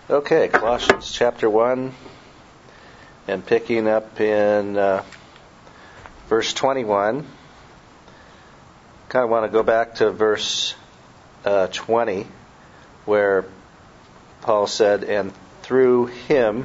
Okay, Colossians chapter 1, and picking up in verse 21. Kind of want to go back to verse 20, where Paul said, and through him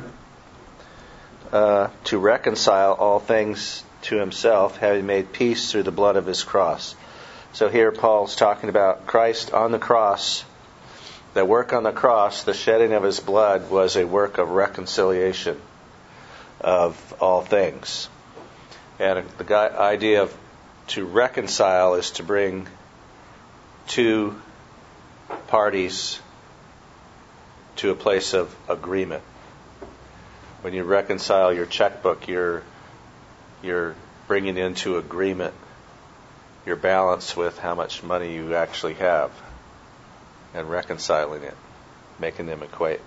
to reconcile all things to himself, having made peace through the blood of his cross. So here Paul's talking about Christ on the cross. The work on the cross, the shedding of his blood, was a work of reconciliation of all things. And the idea of to reconcile is to bring two parties to a place of agreement. When you reconcile your checkbook, you're bringing into agreement your balance with how much money you actually have, and reconciling it, making them equate.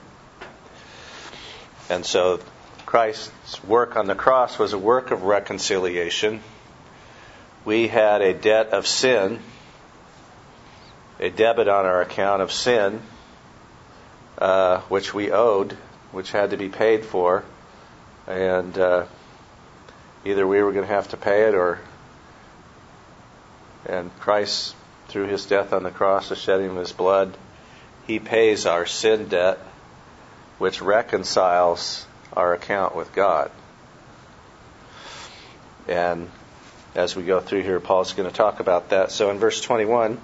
And so Christ's work on the cross was a work of reconciliation. We had a debt of sin, a debit on our account of sin, which we owed, which had to be paid for. And either we were going to have to pay it, and Christ, through his death on the cross, the shedding of his blood, he pays our sin debt, which reconciles our account with God. And as we go through here, Paul's going to talk about that. So in verse 21,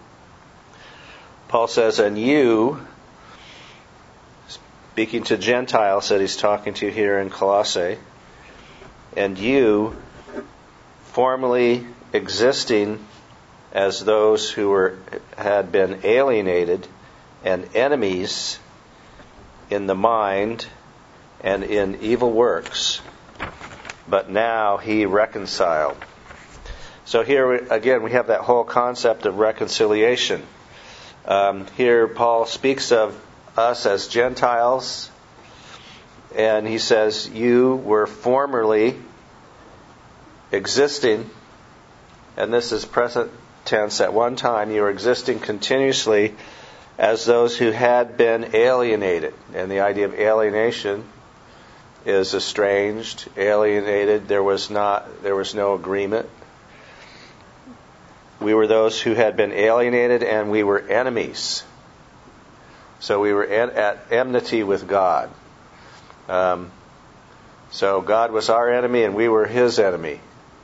Paul says, and you, speaking to Gentiles that he's talking to here in Colossae, and you, formerly existing as those who had been alienated and enemies in the mind and in evil works, but now he reconciled. So here again we have that whole concept of reconciliation. Here Paul speaks of us as Gentiles, and he says, you were formerly existing, and this is present tense, at one time you were existing continuously as those who had been alienated. And the idea of alienation is estranged, alienated. There was no agreement. We were those who had been alienated, and we were enemies. So we were at enmity with God. So God was our enemy, and we were his enemy.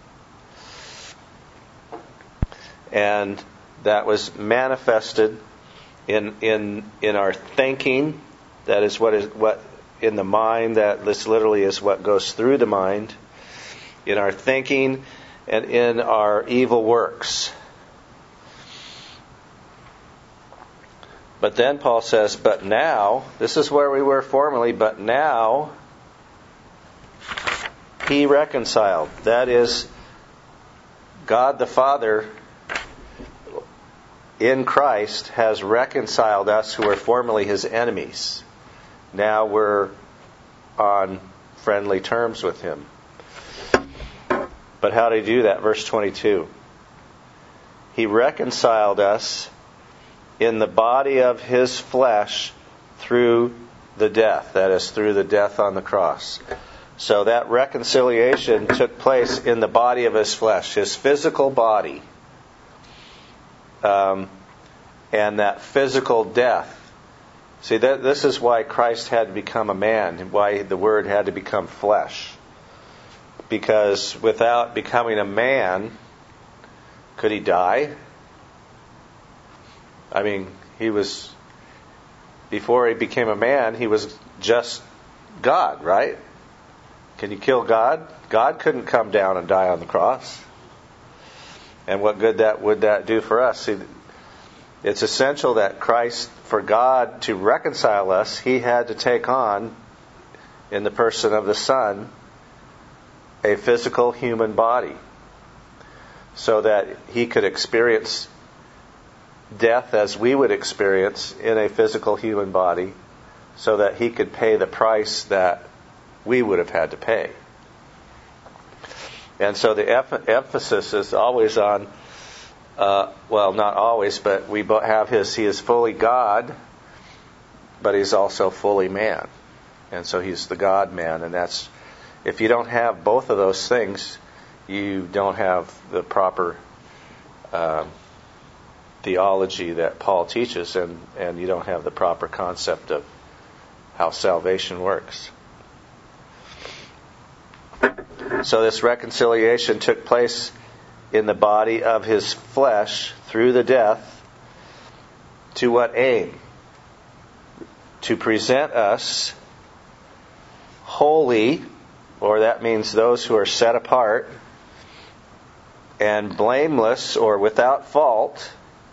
And that was manifested in our thinking. That is what in the mind. That this literally is what goes through the mind. In our thinking and in our evil works. But then Paul says, but now, this is where we were formerly, but now he reconciled. That is, God the Father in Christ has reconciled us who were formerly his enemies. Now we're on friendly terms with him. But how did he do that? Verse 22. He reconciled us in the body of his flesh through the death. That is, through the death on the cross. So that reconciliation took place in the body of his flesh, his physical body. And that physical death. See, this is why Christ had to become a man, why the Word had to become flesh. Because without becoming a man, could he die? I mean, before he became a man, he was just God, right? Can you kill God? God couldn't come down and die on the cross. And what good would that do for us? See, it's essential that Christ, for God to reconcile us, he had to take on, in the person of the Son, a physical human body, so that he could experience death as we would experience in a physical human body, so that he could pay the price that we would have had to pay. And so the emphasis is always on, well, not always, but we have he is fully God, but he's also fully man. And so he's the God-man. And that's, if you don't have both of those things, you don't have the proper theology that Paul teaches, and you don't have the proper concept of how salvation works. So this reconciliation took place in the body of his flesh through the death. To what aim? To present us holy, or that means those who are set apart, and blameless, or without fault,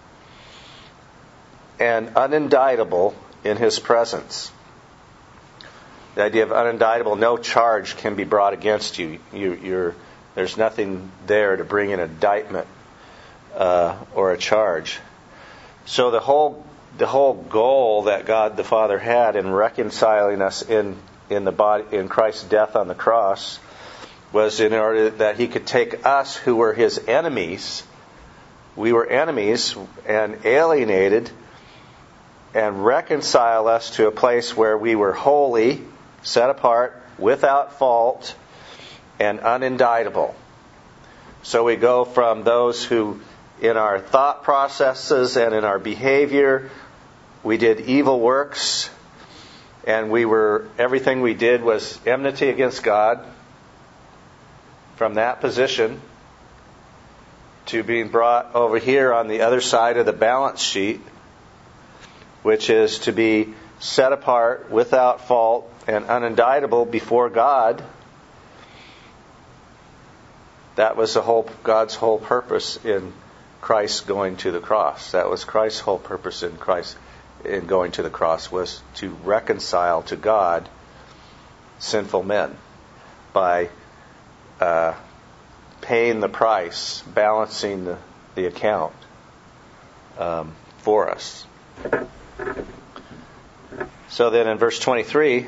and unindictable in his presence. The idea of unindictable, no charge can be brought against you. There's nothing there to bring an indictment or a charge. So the whole goal that God the Father had in reconciling us in the body, in Christ's death on the cross, was in order that He could take us who were His enemies. We were enemies and alienated, and reconcile us to a place where we were holy, set apart, without fault, and unindictable. So we go from those who, in our thought processes and in our behavior, we did evil works, and everything we did was enmity against God. From that position to being brought over here on the other side of the balance sheet, which is to be set apart, without fault, and unindictable before God. That was God's whole purpose in Christ going to the cross. That was Christ's whole purpose in Christ in going to the cross, was to reconcile to God sinful men by paying the price, balancing the account for us. So then in verse 23,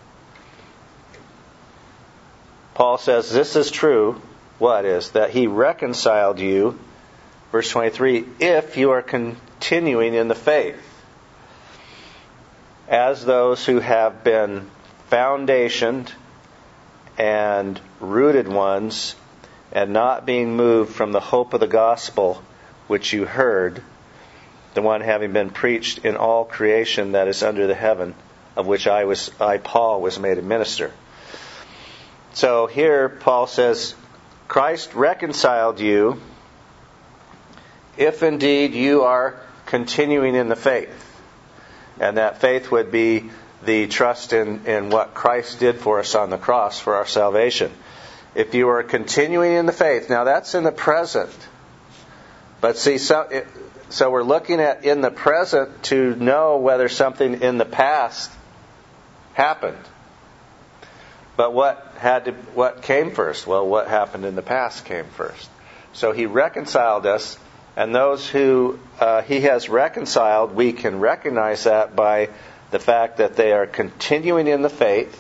Paul says, this is true. What is? That He reconciled you, verse 23, if you are continuing in the faith, as those who have been foundationed and rooted ones, and not being moved from the hope of the gospel which you heard, the one having been preached in all creation that is under the heaven, of which I, Paul, was made a minister. So here Paul says, Christ reconciled you if indeed you are continuing in the faith. And that faith would be the trust in what Christ did for us on the cross for our salvation. If you are continuing in the faith, now that's in the present. But see, so we're looking at in the present to know whether something in the past happened. But what came first? Well, what happened in the past came first. So He reconciled us, and those who He has reconciled, we can recognize that by the fact that they are continuing in the faith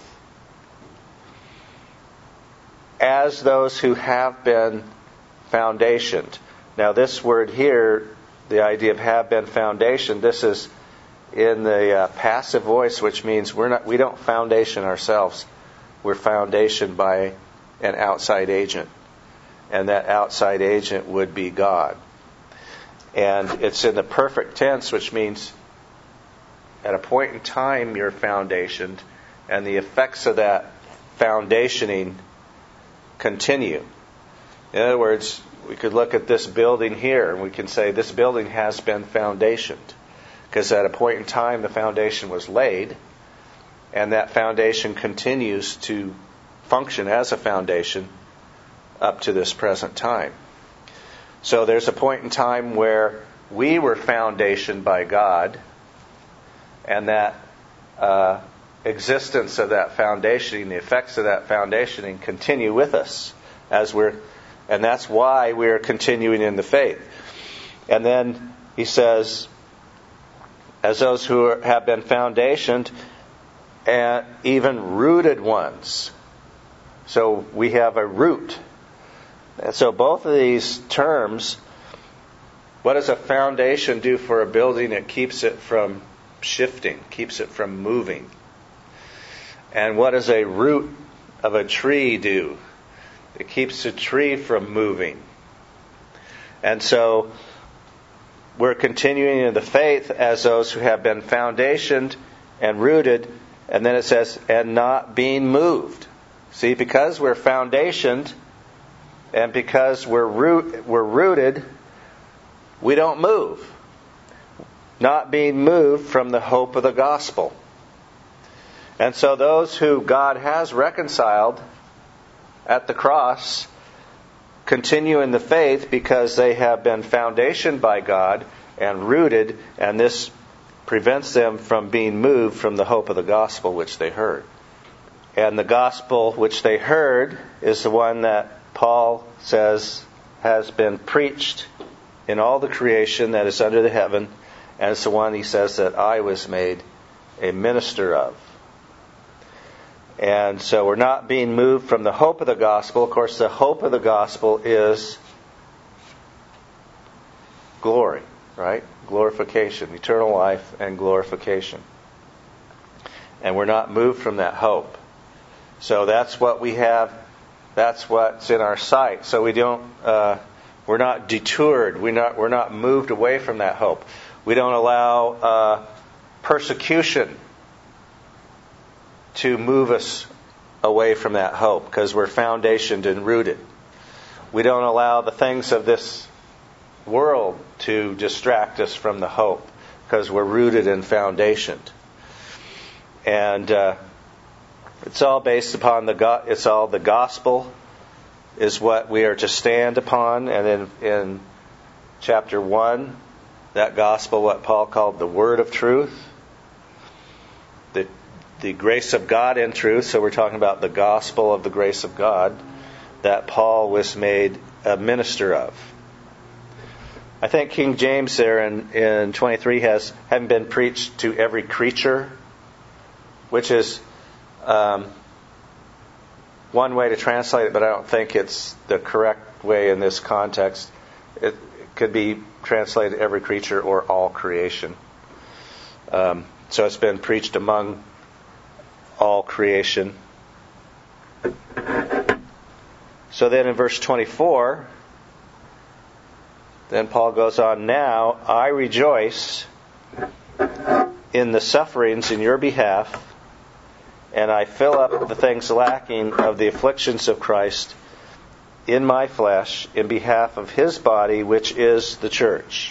as those who have been foundationed. Now this word here, the idea of have been foundationed, this is in the passive voice, which means we don't foundation ourselves. We're foundationed by an outside agent. And that outside agent would be God. And it's in the perfect tense, which means at a point in time you're foundationed, and the effects of that foundationing continue. In other words, we could look at this building here, and we can say this building has been foundationed. Because at a point in time the foundation was laid, and that foundation continues to function as a foundation up to this present time. So there's a point in time where we were foundationed by God, and that existence of that foundationing, the effects of that foundationing continue with us and that's why we're continuing in the faith. And then he says, as those who have been foundationed and even rooted ones. So we have a root. And so both of these terms, what does a foundation do for a building? It keeps it from shifting, keeps it from moving. And what does a root of a tree do? It keeps a tree from moving. And so we're continuing in the faith as those who have been foundationed and rooted. And then it says, and not being moved. See, because we're foundationed and because we're rooted, we don't move. Not being moved from the hope of the gospel. And so those who God has reconciled at the cross continue in the faith because they have been foundationed by God and rooted, and this prevents them from being moved from the hope of the gospel which they heard. And the gospel which they heard is the one that Paul says has been preached in all the creation that is under the heaven, and it's the one he says that I was made a minister of. And so we're not being moved from the hope of the gospel. Of course, the hope of the gospel is glory, right? Glorification, eternal life and glorification. And we're not moved from that hope. So that's what we have. That's what's in our sight. So we're not detoured. We're not moved away from that hope. We don't allow persecution to move us away from that hope because we're foundationed and rooted. We don't allow the things of this world to distract us from the hope because we're rooted and foundationed. And it's all based upon the gospel is what we are to stand upon. And in chapter 1, that gospel, what Paul called the word of truth, the grace of God in truth. So we're talking about the gospel of the grace of God that Paul was made a minister of. I think King James there in 23 having been preached to every creature, which is one way to translate it, but I don't think it's the correct way in this context. It could be translated every creature or all creation. So it's been preached among all creation. So then in verse 24, then Paul goes on, now I rejoice in the sufferings in your behalf, and I fill up the things lacking of the afflictions of Christ in my flesh in behalf of his body, which is the church.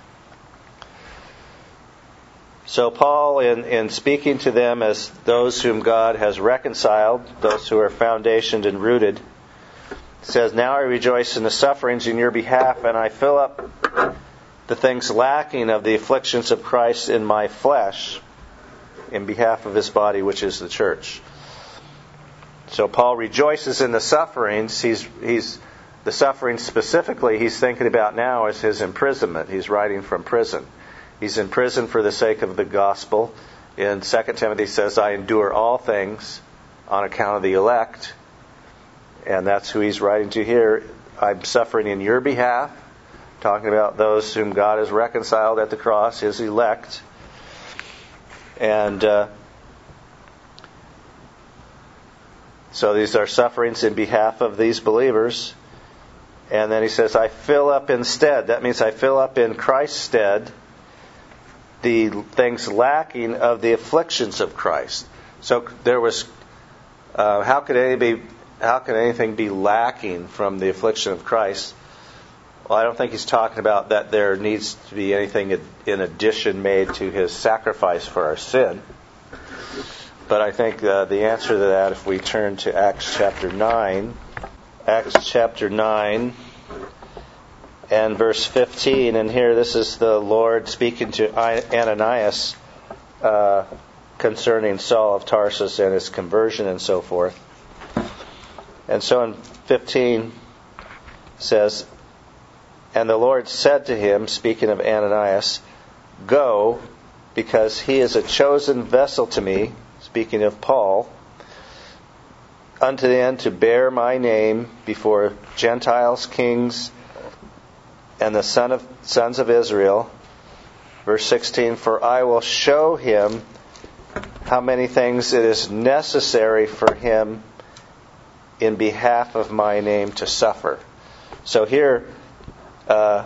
So Paul, in speaking to them as those whom God has reconciled, those who are foundationed and rooted, says, now I rejoice in the sufferings in your behalf, and I fill up the things lacking of the afflictions of Christ in my flesh in behalf of his body, which is the church. So Paul rejoices in the sufferings. The suffering specifically he's thinking about now is his imprisonment. He's writing from prison. He's in prison for the sake of the gospel. In 2 Timothy says, I endure all things on account of the elect. And that's who he's writing to here. I'm suffering in your behalf. Talking about those whom God has reconciled at the cross, his elect. And so these are sufferings in behalf of these believers. And then he says, I fill up instead. That means I fill up in Christ's stead the things lacking of the afflictions of Christ. So there was, how could anything be lacking from the affliction of Christ? Well, I don't think he's talking about that there needs to be anything in addition made to his sacrifice for our sin. But I think the answer to that, if we turn to Acts chapter 9, and verse 15, and here this is the Lord speaking to Ananias concerning Saul of Tarsus and his conversion and so forth. And so in 15 says, and the Lord said to him, speaking of Ananias, go, because he is a chosen vessel to me, speaking of Paul, unto the end to bear my name before Gentiles, kings, and the sons of Israel. Verse 16, for I will show him how many things it is necessary for him in behalf of my name to suffer. So here, the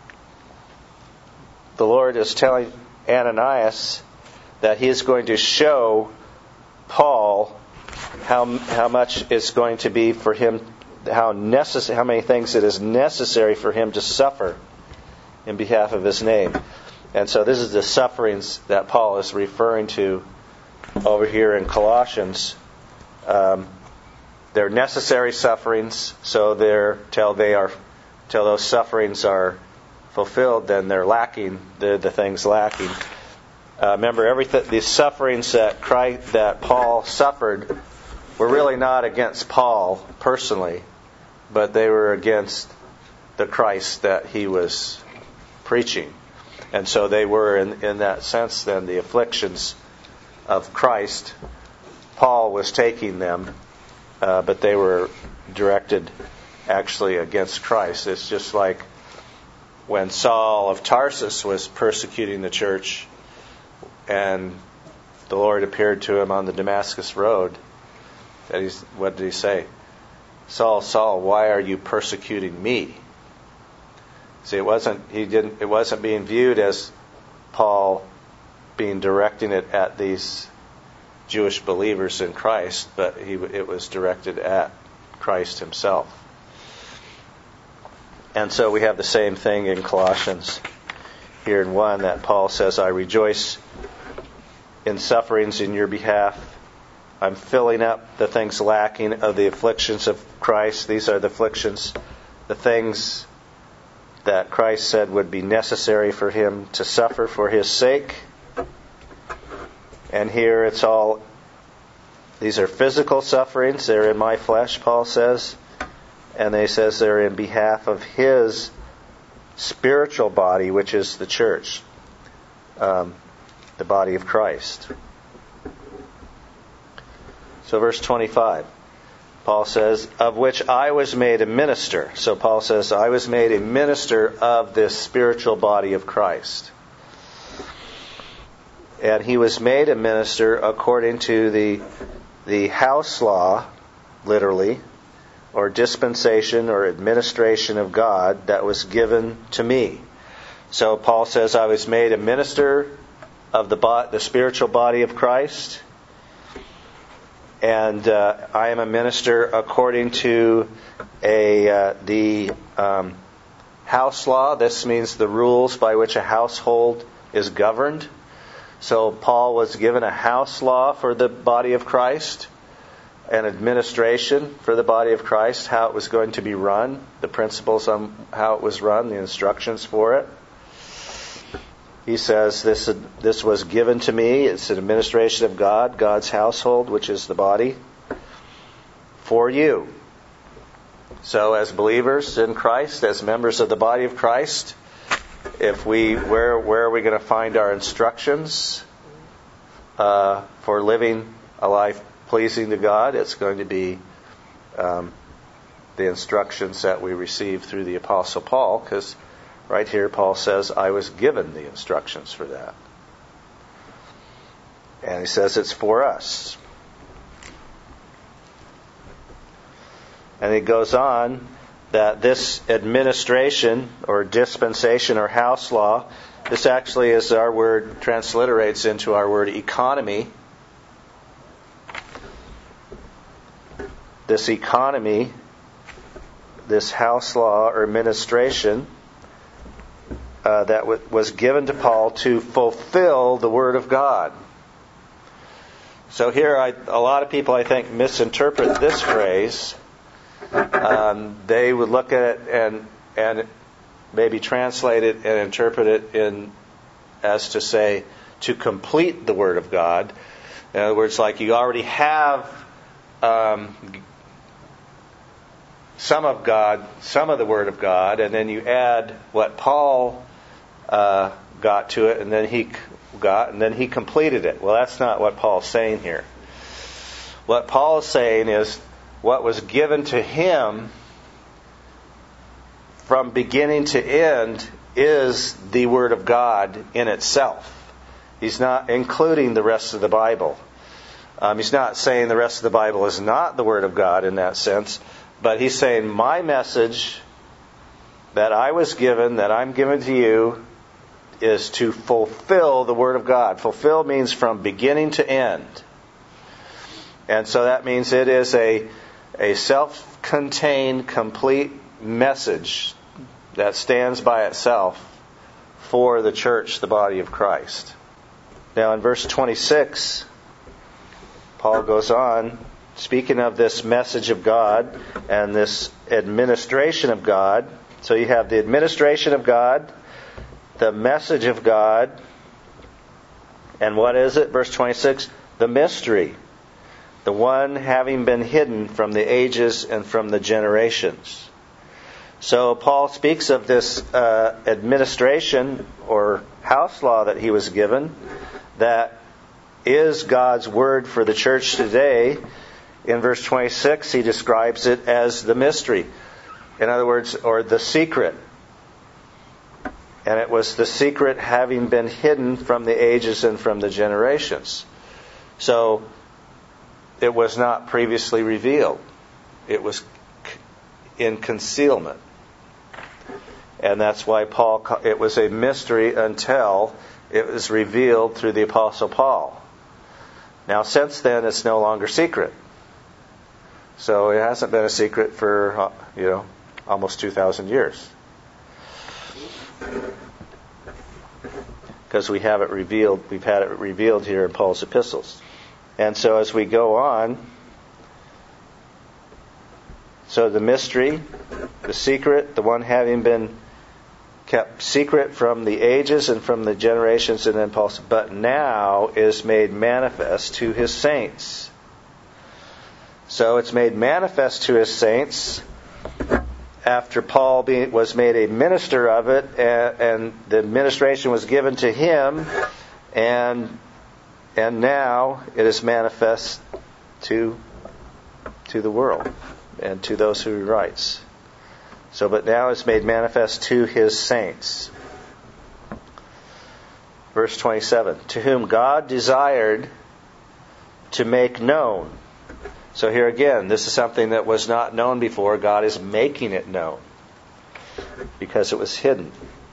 Lord is telling Ananias that he is going to show Paul how much it's going to be for him, how many things it is necessary for him to suffer in behalf of his name. And so this is the sufferings that Paul is referring to over here in Colossians. They're necessary sufferings, so till those sufferings are fulfilled, then they're lacking. The things lacking. Remember, these sufferings that Paul suffered were really not against Paul personally, but they were against the Christ that he was preaching. And so they were, in that sense, then, the afflictions of Christ. Paul was taking them, but they were directed actually against Christ. It's just like when Saul of Tarsus was persecuting the church, and the Lord appeared to him on the Damascus road. What did he say? Saul, Saul, why are you persecuting me? See, it wasn't being viewed as Paul being directing it at these Jewish believers in Christ, but it was directed at Christ himself. And so we have the same thing in Colossians here in 1, that Paul says, I rejoice in sufferings in your behalf. I'm filling up the things lacking of the afflictions of Christ. These are the afflictions, the things that Christ said would be necessary for him to suffer for his sake. And here these are physical sufferings. They're in my flesh, Paul says. And he says they're in behalf of his spiritual body, which is the church, the body of Christ. So verse 25, Paul says, of which I was made a minister. So Paul says, I was made a minister of this spiritual body of Christ. And he was made a minister according to the house law, literally, or dispensation or administration of God that was given to me. So Paul says, I was made a minister of the spiritual body of Christ. And I am a minister according to the house law. This means the rules by which a household is governed. So Paul was given a house law for the body of Christ, an administration for the body of Christ, how it was going to be run, the principles on how it was run, the instructions for it. He says, this was given to me. It's an administration of God, God's household, which is the body, for you. So as believers in Christ, as members of the body of Christ, where are we going to find our instructions for living a life pleasing to God? It's going to be the instructions that we receive through the Apostle Paul, because right here, Paul says, I was given the instructions for that. And he says it's for us. And he goes on that this administration or dispensation or house law, this actually is our word, transliterates into our word economy. This economy, this house law or administration, that was given to Paul to fulfill the Word of God. So here, a lot of people, I think, misinterpret this phrase. They would look at it and maybe translate it and interpret it as to say, to complete the Word of God. In other words, like you already have some of the Word of God, and then you add what Paul got to it, and then he completed it. Well, that's not what Paul's saying here. What Paul is saying is what was given to him from beginning to end is the Word of God in itself. He's not including the rest of the Bible. He's not saying the rest of the Bible is not the Word of God in that sense, but he's saying my message that I was given, that I'm giving to you, is to fulfill the Word of God. Fulfill means from beginning to end. And so that means it is a self-contained, complete message that stands by itself for the church, the body of Christ. Now in verse 26, Paul goes on, speaking of this message of God and this administration of God. So you have the administration of God, the message of God, and what is it? Verse 26, the mystery, the one having been hidden from the ages and from the generations. So Paul speaks of this administration or house law that he was given that is God's word for the church today. In verse 26, he describes it as the mystery. In other words, or the secret. And it was the secret having been hidden from the ages and from the generations. So it was not previously revealed. It was in concealment. And that's why it was a mystery until it was revealed through the Apostle Paul. Now, since then, it's no longer secret. So it hasn't been a secret for, almost 2,000 years. Because we have it revealed, we've had it revealed here in Paul's epistles. And so as we go on, so the mystery, the secret, the one having been kept secret from the ages and from the generations, and then Paul said, but now is made manifest to his saints. So it's made manifest to his saints after Paul was made a minister of it, and the administration was given to him, and now it is manifest to the world and to those who he writes. So, but now it's made manifest to his saints. Verse 27, to whom God desired to make known. So here again, this is something that was not known before. God is making it known because it was hidden.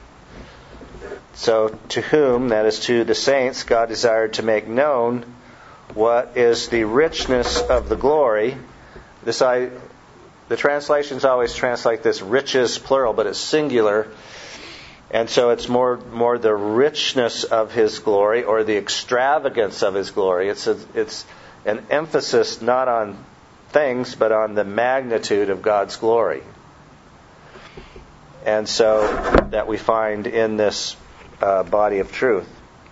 So to whom, that is to the saints, God desired to make known what is the richness of the glory. The translations always translate this riches plural, but it's singular. And so it's more the richness of his glory or the extravagance of his glory. It's an emphasis not on things, but on the magnitude of God's glory. And so that we find in this body of truth.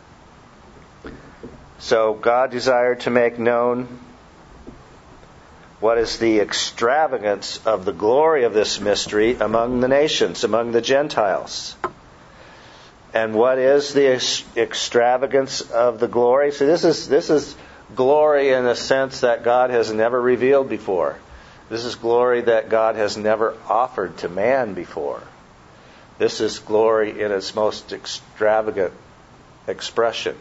So God desired to make known what is the extravagance of the glory of this mystery among the nations, among the Gentiles. And what is the extravagance of the glory? So this is glory in a sense that God has never revealed before. This is glory that God has never offered to man before. This is glory in its most extravagant expression.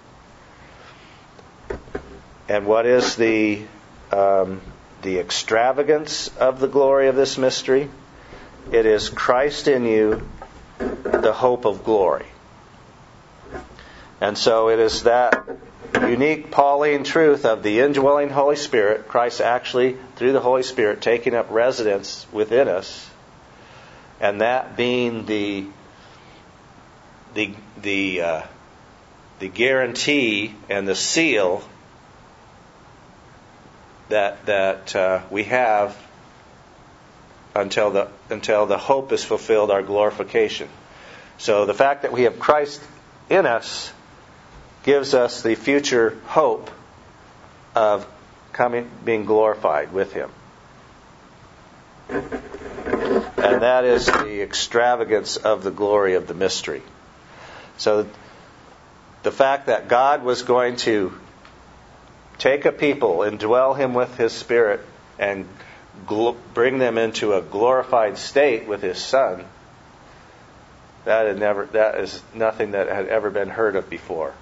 And what is the extravagance of the glory of this mystery? It is Christ in you, the hope of glory. And so it is that unique Pauline truth of the indwelling Holy Spirit, Christ actually, through the Holy Spirit, taking up residence within us, and that being the guarantee and the seal that we have until the hope is fulfilled, our glorification. So the fact that we have Christ in us gives us the future hope of being glorified with Him. And that is the extravagance of the glory of the mystery. So the fact that God was going to take a people, indwell him with His Spirit, and bring them into a glorified state with His Son, That is nothing that had ever been heard of before.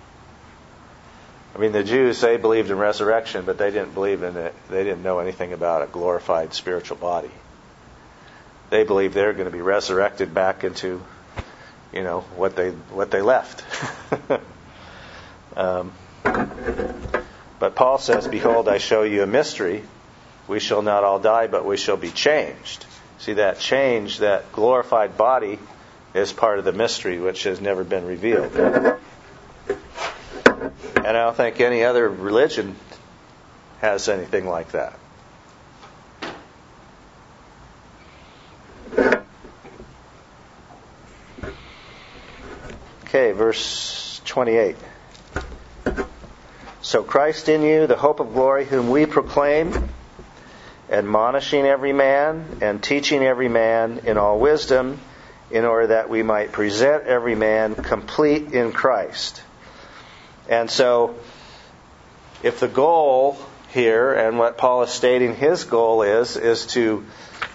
I mean, the Jews, they believed in resurrection, but they didn't believe in it. They didn't know anything about a glorified spiritual body. They believed they were going to be resurrected back into, what they left. But Paul says, "Behold, I show you a mystery. We shall not all die, but we shall be changed." See, that change, that glorified body, is part of the mystery which has never been revealed. And I don't think any other religion has anything like that. Okay, verse 28. "So Christ in you, the hope of glory, whom we proclaim, admonishing every man and teaching every man in all wisdom, in order that we might present every man complete in Christ." And so, if the goal here, and what Paul is stating his goal is to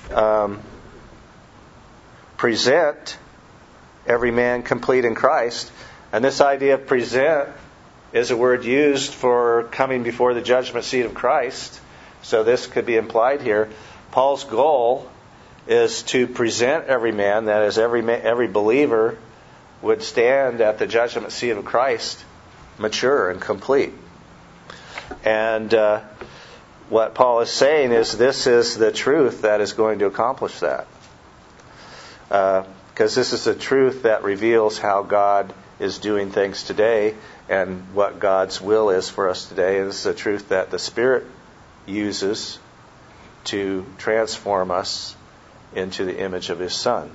present every man complete in Christ. And this idea of present is a word used for coming before the judgment seat of Christ. So this could be implied here. Paul's goal is to present every man, that is, every believer would stand at the judgment seat of Christ mature and complete. And what Paul is saying is this is the truth that is going to accomplish that. Because this is the truth that reveals how God is doing things today and what God's will is for us today. And this is the truth that the Spirit uses to transform us into the image of His Son.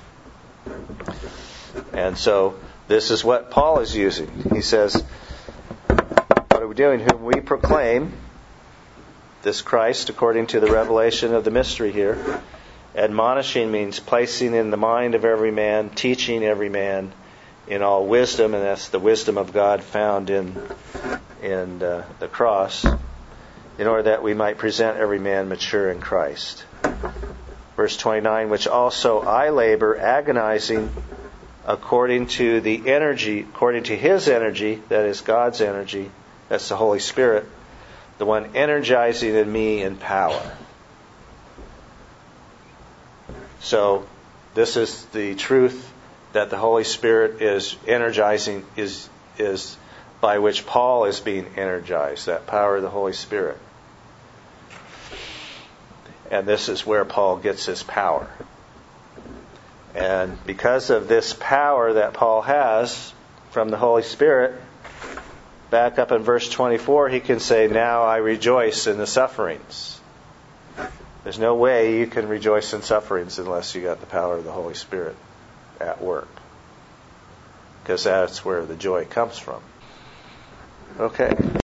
And so this is what Paul is using. He says, what are we doing? Whom we proclaim, this Christ, according to the revelation of the mystery here. Admonishing means placing in the mind of every man, teaching every man in all wisdom, and that's the wisdom of God found in the cross, in order that we might present every man mature in Christ. Verse 29, "Which also I labor, agonizing according to the energy, according to His energy," that is God's energy, that's the Holy Spirit, the one energizing in me in power. So this is the truth that the Holy Spirit is energizing, is by which Paul is being energized, that power of the Holy Spirit. And this is where Paul gets his power. And because of this power that Paul has from the Holy Spirit, back up in verse 24, he can say, "Now I rejoice in the sufferings." There's no way you can rejoice in sufferings unless you got the power of the Holy Spirit at work. Because that's where the joy comes from. Okay.